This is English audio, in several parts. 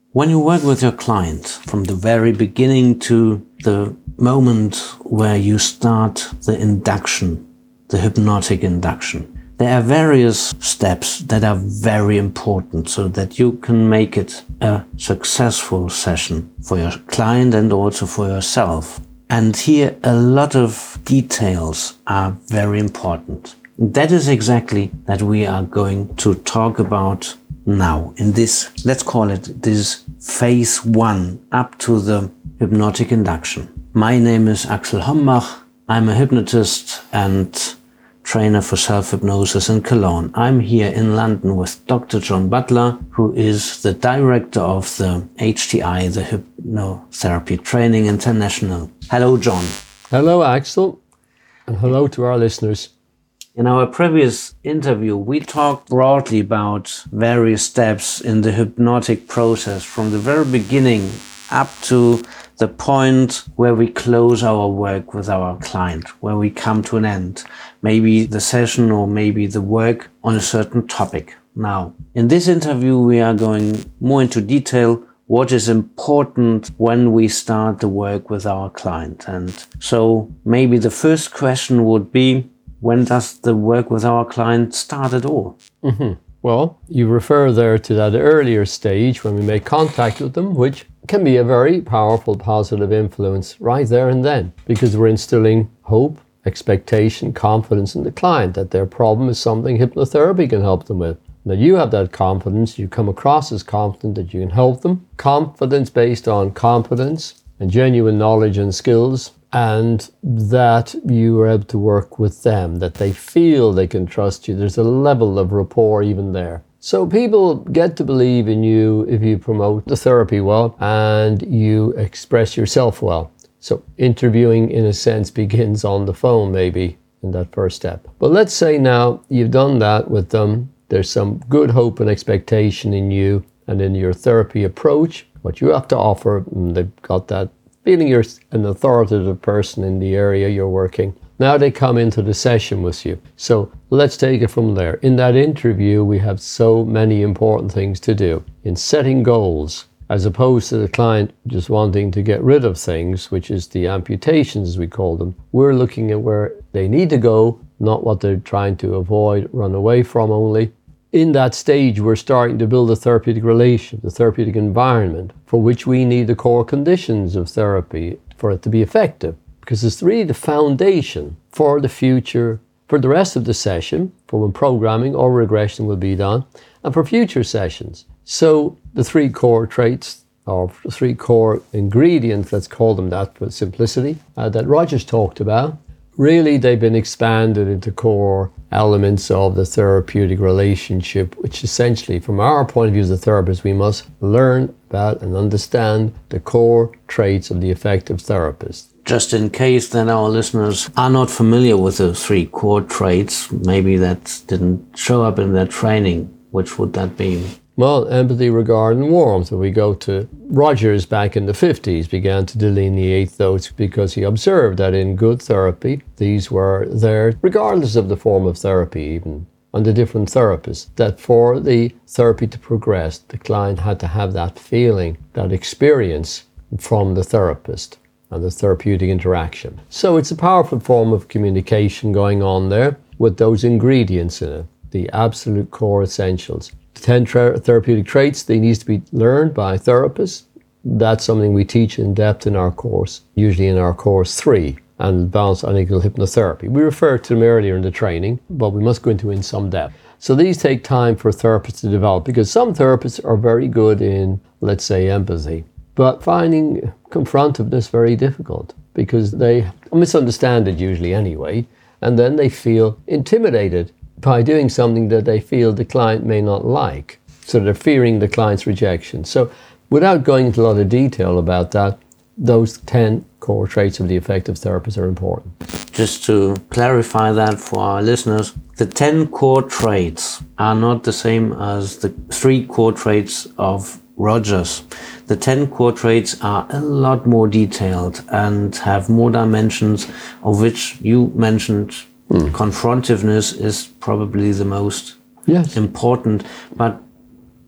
When you work with your client, from the very beginning to the moment where you start the induction, the hypnotic induction, there are various steps that are very important so that you can make it a successful session for your client and also for yourself. And here a lot of details are very important. That is exactly that we are going to talk about now in this, let's call it this phase 1 up to the hypnotic induction. My name is Axel Hombach. I'm a hypnotist and trainer for self-hypnosis in Cologne. I'm here in London with Dr. John Butler, who is the director of the HTI, the Hypnotherapy Training International. Hello, John. Hello, Axel, and hello to our listeners. In our previous interview, we talked broadly about various steps in the hypnotic process from the very beginning up to the point where we close our work with our client, where we come to an end, maybe the session or maybe the work on a certain topic. Now, in this interview, we are going more into detail what is important when we start the work with our client. And so maybe the first question would be, when does the work with our client start at all? Well, you refer there to that earlier stage when we make contact with them, which can be a very powerful positive influence right there and then, because we're instilling hope, expectation, confidence in the client that their problem is something hypnotherapy can help them with. Now you have that confidence, you come across as confident that you can help them. Confidence based on competence and genuine knowledge and skills, and that you are able to work with them, that they feel they can trust you. There's a level of rapport even there. So people get to believe in you if you promote the therapy well and you express yourself well. So interviewing, in a sense, begins on the phone maybe in that first step. But let's say now you've done that with them. There's some good hope and expectation in you and in your therapy approach, what you have to offer, and they've got that feeling you're an authoritative person in the area you're working. Now they come into the session with you. So let's take it from there. In that interview, we have so many important things to do. In setting goals, as opposed to the client just wanting to get rid of things, which is the amputations as we call them, we're looking at where they need to go, not what they're trying to avoid, run away from only. In that stage, we're starting to build a therapeutic relation, the therapeutic environment, for which we need the core conditions of therapy for it to be effective. Because it's really the foundation for the future, for the rest of the session, for when programming or regression will be done, and for future sessions. So the 3 core traits, or 3 core ingredients, let's call them that for simplicity, that Rogers talked about, really they've been expanded into core elements of the therapeutic relationship, which essentially, from our point of view as a therapist, we must learn about and understand the core traits of the effective therapist. Just in case that our listeners are not familiar with the 3 core traits, maybe that didn't show up in their training, which would that be? Well, empathy, regard, and warmth. If we go to Rogers back in the 50s, began to delineate those because he observed that in good therapy, these were there, regardless of the form of therapy even, on the different therapists, that for the therapy to progress, the client had to have that feeling, that experience from the therapist and the therapeutic interaction. So it's a powerful form of communication going on there with those ingredients in it, the absolute core essentials. 10 therapeutic traits, they need to be learned by therapists. That's something we teach in depth in our course, usually in our course 3, and Balanced Unequal Hypnotherapy. We referred to them earlier in the training, but we must go into in some depth. So these take time for therapists to develop, because some therapists are very good in, let's say, empathy, but finding confrontiveness very difficult, because they misunderstand it usually anyway, and then they feel intimidated by doing something that they feel the client may not like. So they're fearing the client's rejection. So without going into a lot of detail about that, those 10 core traits of the effective therapist are important. Just to clarify that for our listeners, the 10 core traits are not the same as the 3 core traits of Rogers. The 10 core traits are a lot more detailed and have more dimensions, of which you mentioned confrontiveness is probably the most important. But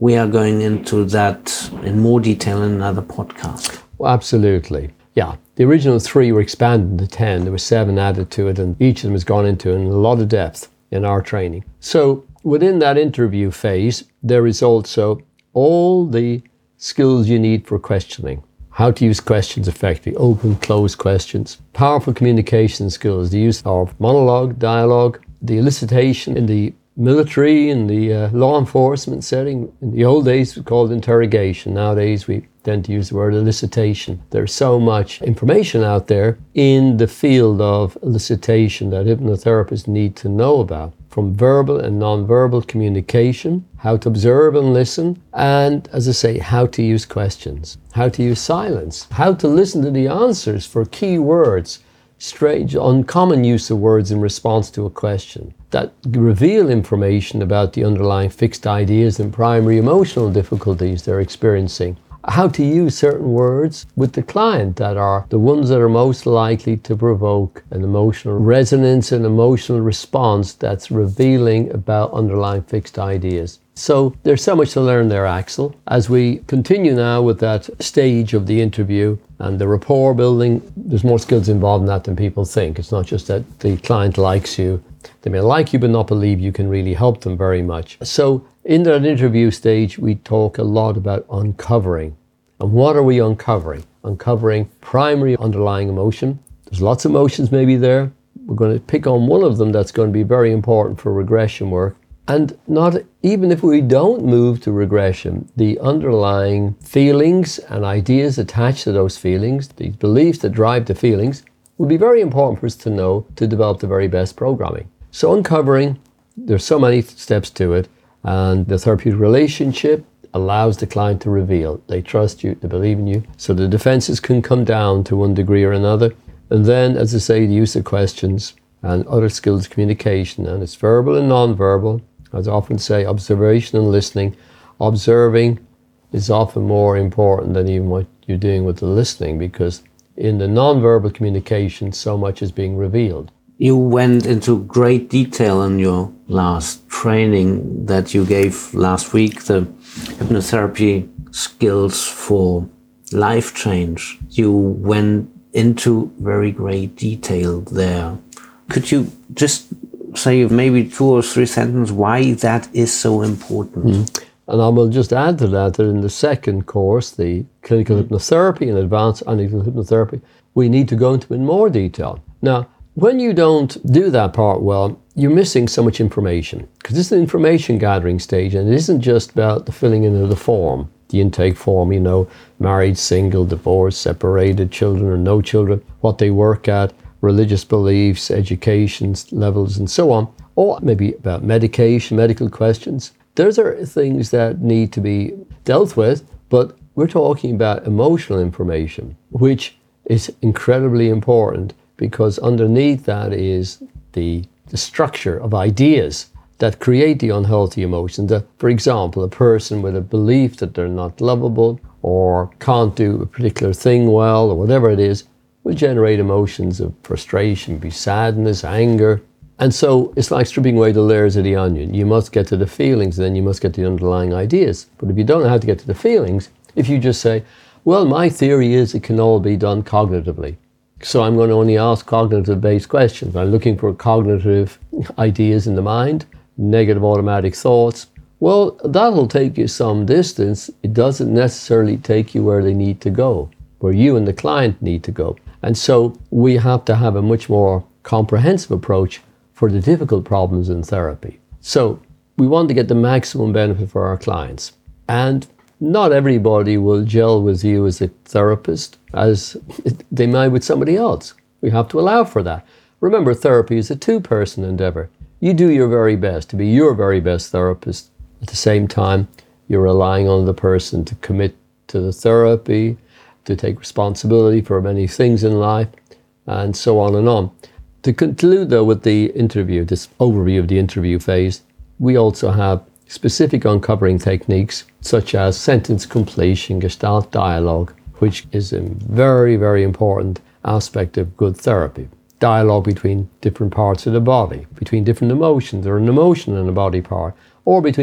we are going into that in more detail in another podcast. Well, absolutely. Yeah. The original 3 were expanded to 10. There were 7 added to it, and each of them has gone into in a lot of depth in our training. So within that interview phase, there is also all the skills you need for questioning. How to use questions effectively, open, closed questions, powerful communication skills, the use of monologue, dialogue, the elicitation in the military, in the law enforcement setting. In the old days, we called interrogation. Nowadays, we tend to use the word elicitation. There's so much information out there in the field of elicitation that hypnotherapists need to know about, from verbal and non-verbal communication, how to observe and listen, and, as I say, how to use questions, how to use silence, how to listen to the answers for key words, strange, uncommon use of words in response to a question that reveal information about the underlying fixed ideas and primary emotional difficulties they're experiencing. How to use certain words with the client that are the ones that are most likely to provoke an emotional resonance and emotional response that's revealing about underlying fixed ideas. So there's so much to learn there, Axel. As we continue now with that stage of the interview and the rapport building, there's more skills involved in that than people think. It's not just that the client likes you. They may like you but not believe you can really help them very much. So in that interview stage, we talk a lot about uncovering. And what are we uncovering? Uncovering primary underlying emotion. There's lots of emotions maybe there. We're going to pick on one of them that's going to be very important for regression work. And not even if we don't move to regression, the underlying feelings and ideas attached to those feelings, the beliefs that drive the feelings, will be very important for us to know to develop the very best programming. So uncovering, there's so many steps to it, and the therapeutic relationship allows the client to reveal. They trust you, they believe in you, so the defenses can come down to one degree or another. And then, as I say, the use of questions and other skills of communication, and it's verbal and non-verbal. As I often say, observation and listening. Observing is often more important than even what you're doing with the listening, because in the non-verbal communication, so much is being revealed. You went into great detail in your last training that you gave last week, the hypnotherapy skills for life change. You went into very great detail there. Could you just say maybe 2 or 3 sentences why that is so important? And I will just add to that in the second course, the clinical hypnotherapy and advanced analytical hypnotherapy, we need to go into in more detail. Now, when you don't do that part well, you're missing so much information, because this is an information gathering stage, and it isn't just about the filling in of the form, the intake form, married, single, divorced, separated, children or no children, what they work at, religious beliefs, education levels, and so on, or maybe about medication, medical questions. Those are things that need to be dealt with, but we're talking about emotional information, which is incredibly important, because underneath that is the structure of ideas that create the unhealthy emotions. For example, a person with a belief that they're not lovable or can't do a particular thing well or whatever it is will generate emotions of frustration, be sadness, anger. And so it's like stripping away the layers of the onion. You must get to the feelings, and then you must get to the underlying ideas. But if you don't know how to get to the feelings, if you just say, well, my theory is it can all be done cognitively, so I'm going to only ask cognitive-based questions. I'm looking for cognitive ideas in the mind, negative automatic thoughts. Well, that'll take you some distance. It doesn't necessarily take you where they need to go, where you and the client need to go. And so we have to have a much more comprehensive approach for the difficult problems in therapy. So we want to get the maximum benefit for our clients. And not everybody will gel with you as a therapist as they might with somebody else. We have to allow for that. Remember, therapy is a two-person endeavor. You do your very best to be your very best therapist. At the same time, you're relying on the person to commit to the therapy, to take responsibility for many things in life, and so on and on. To conclude, though, with the interview, this overview of the interview phase, we also have specific uncovering techniques such as sentence completion, gestalt dialogue, which is a very, very important aspect of good therapy. Dialogue between different parts of the body, between different emotions, or an emotion in a body part, or between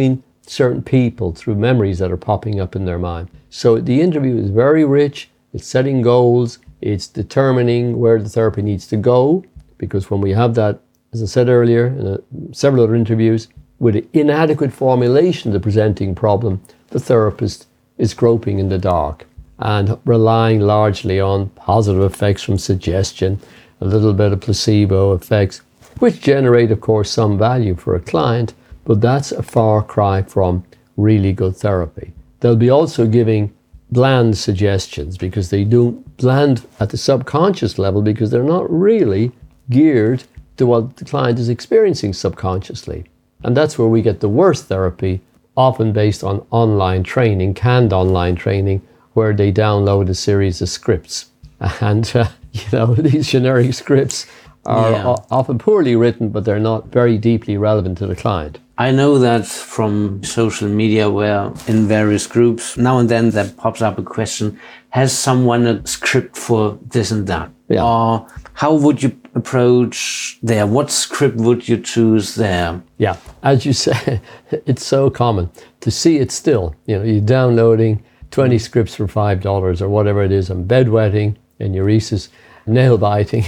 certain people through memories that are popping up in their mind. So the interview is very rich. It's setting goals. It's determining where the therapy needs to go. Because when we have that, as I said earlier, in several other interviews, with an inadequate formulation of the presenting problem, the therapist is groping in the dark and relying largely on positive effects from suggestion, a little bit of placebo effects, which generate, of course, some value for a client, but that's a far cry from really good therapy. They'll be also giving bland suggestions because they do bland at the subconscious level because they're not really geared to what the client is experiencing subconsciously. And that's where we get the worst therapy, often based on online training, canned online training, where they download a series of scripts. And, these generic scripts are often poorly written, but they're not very deeply relevant to the client. I know that from social media where in various groups, now and then there pops up a question, has someone a script for this and that? Yeah. Or how would you approach there? What script would you choose there? Yeah, as you say, it's so common to see it still. You're downloading 20 scripts for $5 or whatever it is on bedwetting, enuresis, nail biting,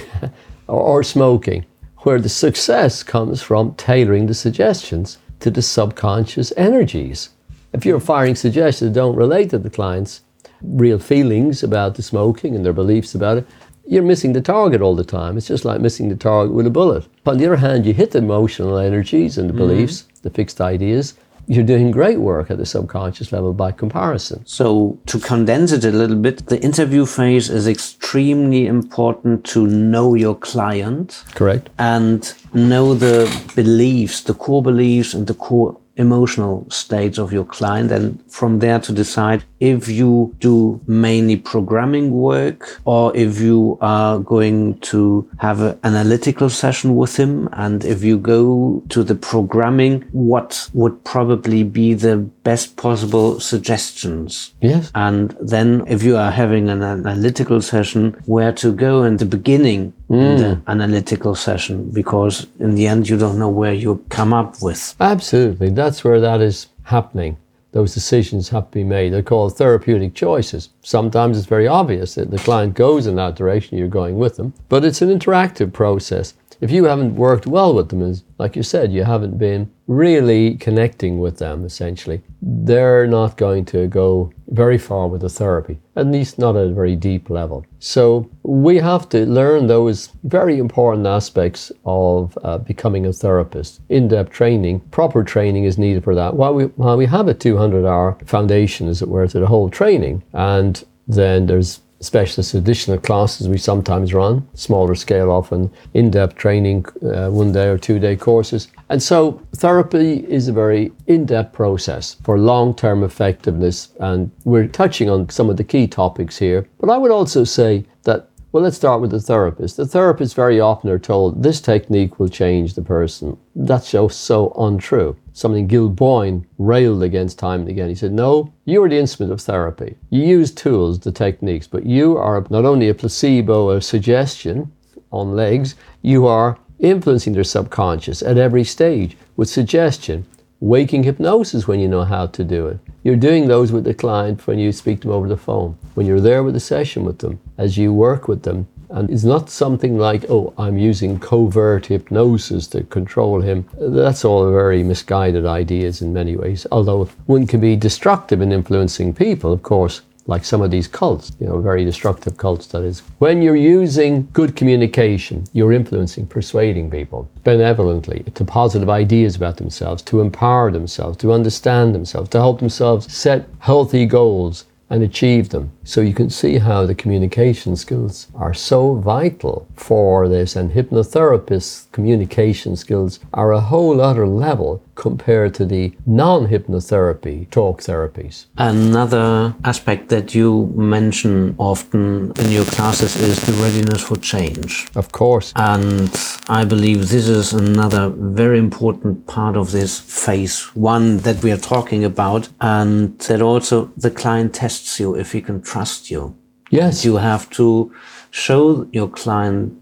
or smoking, where the success comes from tailoring the suggestions to the subconscious energies. If you're firing suggestions that don't relate to the client's real feelings about the smoking and their beliefs about it, you're missing the target all the time. It's just like missing the target with a bullet. On the other hand, you hit the emotional energies and the beliefs, the fixed ideas. You're doing great work at the subconscious level by comparison. So to condense it a little bit, the interview phase is extremely important to know your client. Correct. And know the beliefs, the core beliefs and the core emotional states of your client, and from there to decide if you do mainly programming work or if you are going to have an analytical session with him. And if you go to the programming, what would probably be the best possible suggestions? Yes. And then if you are having an analytical session, where to go in the beginning in the analytical session, because in the end you don't know where you come up with. Absolutely. That's where that is happening. Those decisions have to be made. They're called therapeutic choices. Sometimes it's very obvious that the client goes in that direction, you're going with them. But it's an interactive process. If you haven't worked well with them, like you said, you haven't been really connecting with them, essentially, they're not going to go very far with the therapy, at least not at a very deep level. So we have to learn those very important aspects of becoming a therapist. In-depth training, proper training is needed for that. While we have a 200-hour foundation, as it were, to the whole training, and then there's specialist additional classes we sometimes run, smaller scale often, in-depth training, 1 day or 2 day courses. And so therapy is a very in-depth process for long-term effectiveness, and we're touching on some of the key topics here. But I would also say that, well, let's start with the therapist. The therapists very often are told this technique will change the person. That's just so untrue. Something Gil Boyne railed against time and again. He said, no, you are the instrument of therapy. You use tools, the techniques, but you are not only a placebo, a suggestion on legs, you are influencing their subconscious at every stage with suggestion, waking hypnosis when you know how to do it. You're doing those with the client when you speak to them over the phone, when you're there with a session with them, as you work with them. And it's not something like, oh, I'm using covert hypnosis to control him. That's all very misguided ideas in many ways. Although one can be destructive in influencing people, of course, like some of these cults, very destructive cults, that is. When you're using good communication, you're influencing, persuading people benevolently to positive ideas about themselves, to empower themselves, to understand themselves, to help themselves set healthy goals and achieve them. So you can see how the communication skills are so vital for this, and hypnotherapists' communication skills are a whole other level compared to the non-hypnotherapy talk therapies. Another aspect that you mention often in your classes is the readiness for change. Of course. And I believe this is another very important part of this phase one that we are talking about, and that also the client tests you if he can trust you. Yes. You have to show your client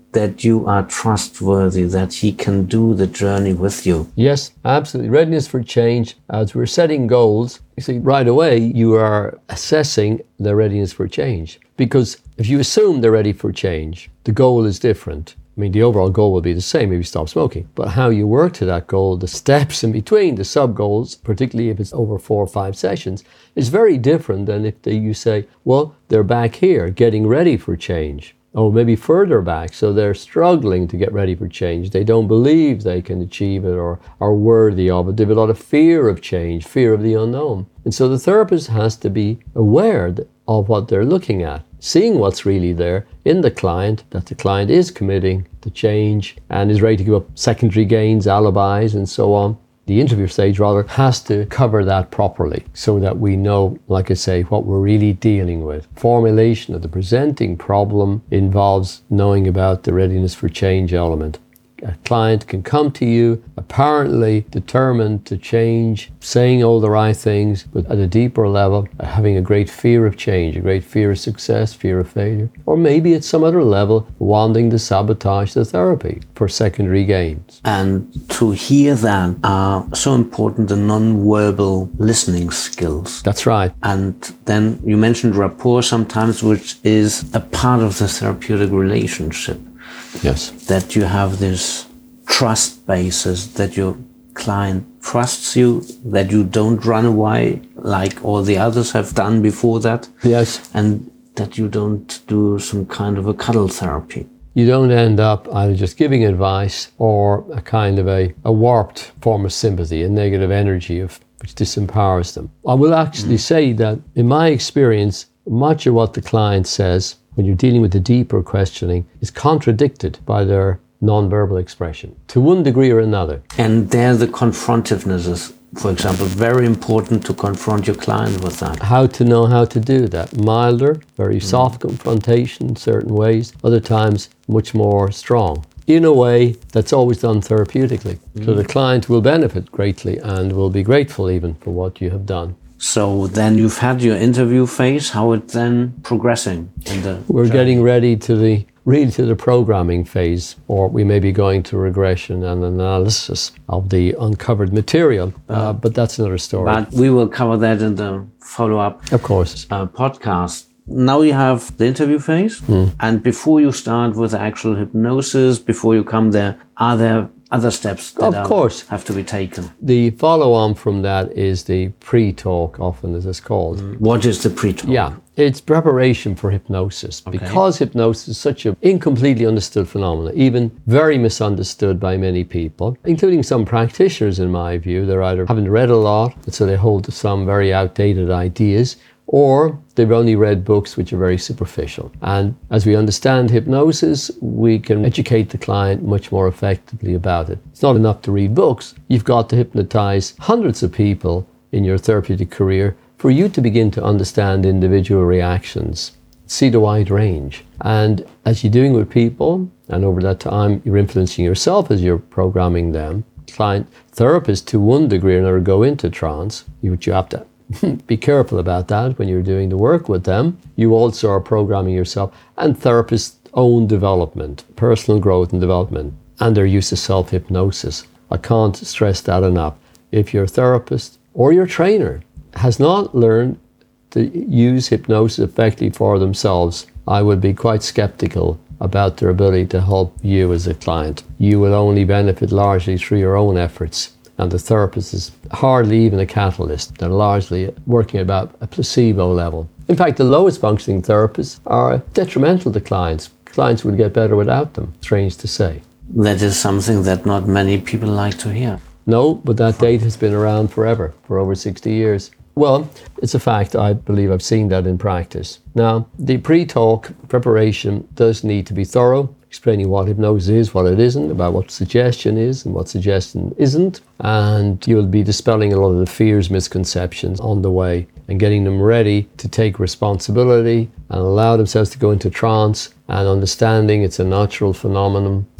that you are trustworthy, that he can do the journey with you. Yes, absolutely. Readiness for change. As we're setting goals, you see, right away, you are assessing their readiness for change. Because if you assume they're ready for change, the goal is different. I mean, the overall goal will be the same if you stop smoking. But how you work to that goal, the steps in between, the sub-goals, particularly if it's over 4 or 5 sessions, is very different than if you say, well, they're back here getting ready for change. Or maybe further back, so they're struggling to get ready for change. They don't believe they can achieve it or are worthy of it. They have a lot of fear of change, fear of the unknown. And so the therapist has to be aware of what they're looking at, seeing what's really there in the client, that the client is committing to change and is ready to give up secondary gains, alibis, and so on. The interview stage, rather, has to cover that properly so that we know, like I say, what we're really dealing with. Formulation of the presenting problem involves knowing about the readiness for change element. A client can come to you apparently determined to change, saying all the right things, but at a deeper level, having a great fear of change, a great fear of success, fear of failure. Or maybe at some other level, wanting to sabotage the therapy for secondary gains. And to hear that are so important, the non-verbal listening skills. That's right. And then you mentioned rapport sometimes, which is a part of the therapeutic relationship. Yes. That you have this trust basis, that your client trusts you, that you don't run away like all the others have done before that. Yes. And that you don't do some kind of a cuddle therapy. You don't end up either just giving advice or a kind of a warped form of sympathy, a negative energy which disempowers them. I will actually say that in my experience, much of what the client says when you're dealing with the deeper questioning is contradicted by their non-verbal expression to one degree or another. And there the confrontiveness is, for example, very important to confront your client with that. How to know how to do that. Milder, very soft confrontation in certain ways, other times much more strong. In a way that's always done therapeutically. So the client will benefit greatly and will be grateful even for what you have done. So then you've had your interview phase. How it's then progressing in the We're journey? getting ready to the programming phase, or we may be going to regression and analysis of the uncovered material, but that's another story. But we will cover that in the follow-up Of course. podcast. Now you have the interview phase, and before you start with the actual hypnosis, before you come there, are there other steps that have to be taken? The follow-on from that is the pre-talk, often as it's called. What is the pre-talk? Yeah, it's preparation for hypnosis. Okay. Because hypnosis is such an incompletely understood phenomenon, even very misunderstood by many people, including some practitioners in my view. They're either haven't read a lot, so they hold to some very outdated ideas, or they've only read books which are very superficial. And as we understand hypnosis, we can educate the client much more effectively about it. It's not enough to read books. You've got to hypnotize hundreds of people in your therapeutic career for you to begin to understand individual reactions, see the wide range. And as you're doing with people, and over that time, you're influencing yourself as you're programming them, client therapists to one degree or another go into trance, which you have to be careful about that when you're doing the work with them. You also are programming yourself, and therapists' own development, personal growth and development, and their use of self-hypnosis. I can't stress that enough. If your therapist or your trainer has not learned to use hypnosis effectively for themselves, I would be quite skeptical about their ability to help you as a client. You will only benefit largely through your own efforts. And the therapist is hardly even a catalyst. They're largely working at about a placebo level. In fact, the lowest functioning therapists are detrimental to clients. Clients would get better without them, strange to say. That is something that not many people like to hear. No, but that data has been around forever, for over 60 years. Well, it's a fact. I believe I've seen that in practice. Now, the pre-talk preparation does need to be thorough, explaining what hypnosis is, what it isn't, about what suggestion is and what suggestion isn't. And you'll be dispelling a lot of the fears, misconceptions on the way and getting them ready to take responsibility and allow themselves to go into trance and understanding it's a natural phenomenon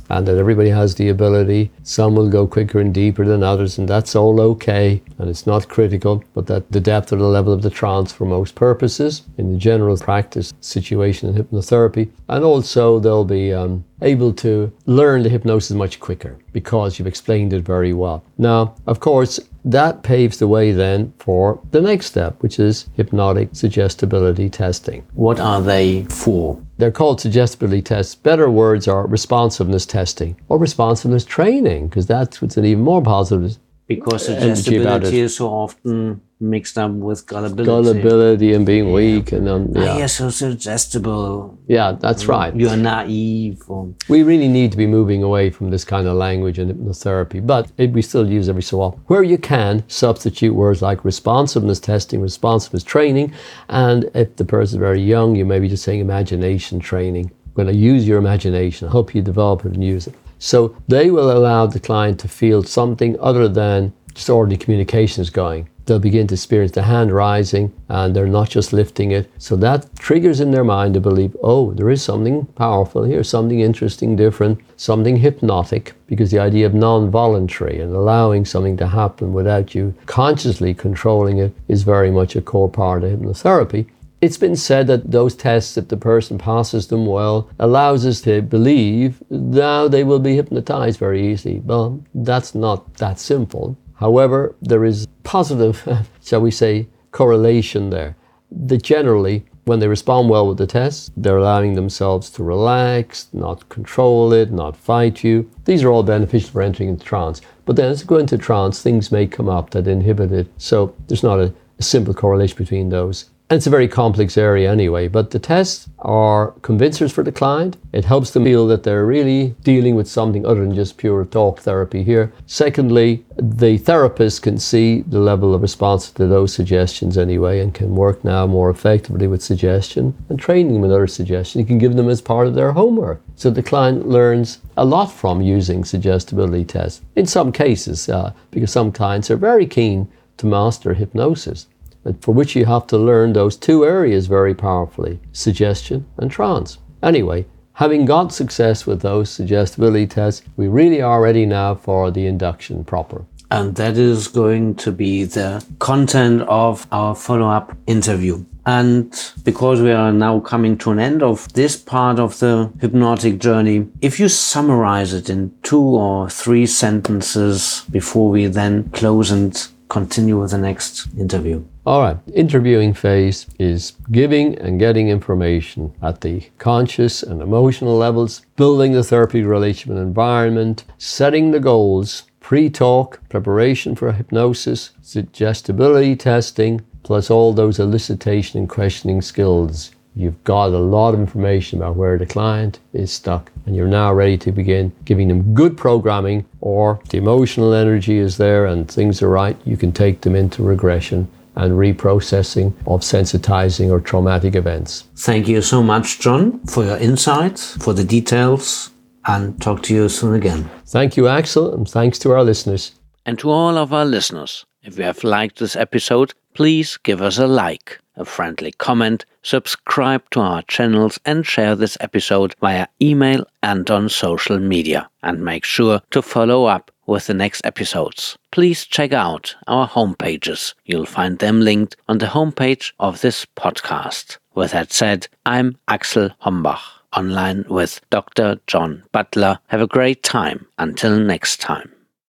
and that everybody has the ability. Some will go quicker and deeper than others, and that's all okay, and it's not critical, but that the depth or the level of the trance for most purposes in the general practice situation in hypnotherapy. And also they'll be able to learn the hypnosis much quicker because you've explained it very well. Now, of course, that paves the way then for the next step, which is hypnotic suggestibility testing. What are they for? They're called suggestibility tests. Better words are responsiveness testing or responsiveness training, because that's what's an even more positive. Because suggestibility is so often mixed up with gullibility. Gullibility and being weak. And you're so suggestible. Yeah, that's right. You're naive. We really need to be moving away from this kind of language in hypnotherapy, but we still use every so often. Where you can, substitute words like responsiveness testing, responsiveness training, and if the person is very young, you may be just saying imagination training. We're going to use your imagination, help you develop it and use it. So they will allow the client to feel something other than just ordinary communications going. They'll begin to experience the hand rising and they're not just lifting it. So that triggers in their mind to believe, oh, there is something powerful here, something interesting, different, something hypnotic, because the idea of non-voluntary and allowing something to happen without you consciously controlling it is very much a core part of hypnotherapy. It's been said that those tests, if the person passes them well, allows us to believe now they will be hypnotized very easily. Well, that's not that simple. However, there is positive, shall we say, correlation there. That generally, when they respond well with the test, they're allowing themselves to relax, not control it, not fight you. These are all beneficial for entering into trance. But then as you go into trance, things may come up that inhibit it. So there's not a simple correlation between those. And it's a very complex area anyway, but the tests are convincers for the client. It helps them feel that they're really dealing with something other than just pure talk therapy here. Secondly, the therapist can see the level of response to those suggestions anyway and can work now more effectively with suggestion and training them with other suggestions. You can give them as part of their homework. So the client learns a lot from using suggestibility tests. In some cases, because some clients are very keen to master hypnosis, for which you have to learn those two areas very powerfully, suggestion and trance. Anyway, having got success with those suggestibility tests, we really are ready now for the induction proper. And that is going to be the content of our follow-up interview. And because we are now coming to an end of this part of the hypnotic journey, if you summarize it in 2 or 3 sentences before we then close and continue with the next interview. All right, interviewing phase is giving and getting information at the conscious and emotional levels, building the therapeutic relationship and environment, setting the goals, pre-talk, preparation for hypnosis, suggestibility testing, plus all those elicitation and questioning skills. You've got a lot of information about where the client is stuck, and you're now ready to begin giving them good programming, or if the emotional energy is there and things are right, you can take them into regression and reprocessing of sensitizing or traumatic events. Thank you so much, John, for your insights, for the details, and talk to you soon again. Thank you, Axel, and thanks to our listeners. And to all of our listeners, if you have liked this episode, please give us a like, a friendly comment, subscribe to our channels, and share this episode via email and on social media. And make sure to follow up with the next episodes. Please check out our homepages. You'll find them linked on the homepage of this podcast. With that said, I'm Axel Hombach, online with Dr. John Butler. Have a great time. Until next time.